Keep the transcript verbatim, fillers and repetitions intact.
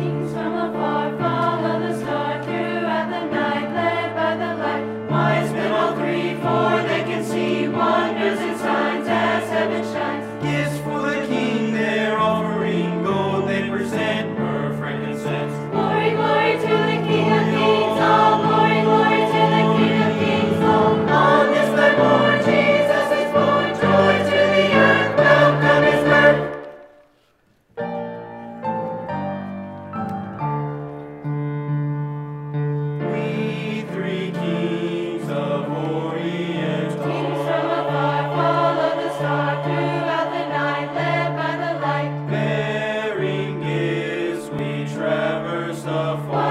kings from afar follow the star throughout the night, led by the light. Wise men all three, for they can see wonders and signs as heaven shines. Gifts for the King they're offering, gold they present, myrrh, frankincense. Glory, glory to the King of Kings, all glory, glory to the King of Kings. All on this thy born, Jesus is born, joy to the earth, welcome his birth. We three kings of Orient Kings from afar follow the star throughout the night, led by the light. bearing gifts we traverse the far.